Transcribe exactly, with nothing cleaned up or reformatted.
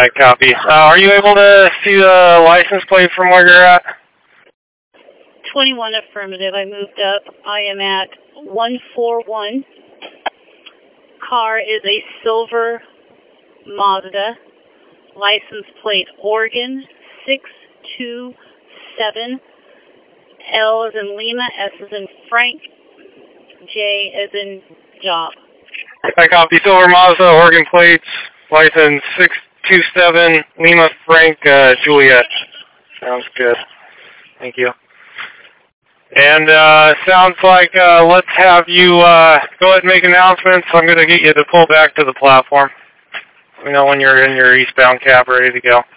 I copy. Uh, are you able to see the license plate from where you're at? twenty-one affirmative. I moved up. I am at one four one. Car is a silver Mazda. License plate Oregon six two seven. L as in Lima, S as in Frank, J as in Job. I copy. Silver Mazda, Oregon plates, license six two seven, Lima, Frank, uh, Juliet. Sounds good. Thank you. And uh, sounds like uh, let's have you uh, go ahead and make announcements. I'm going to get you to pull back to the platform. Let me know when you're in your eastbound cab ready to go.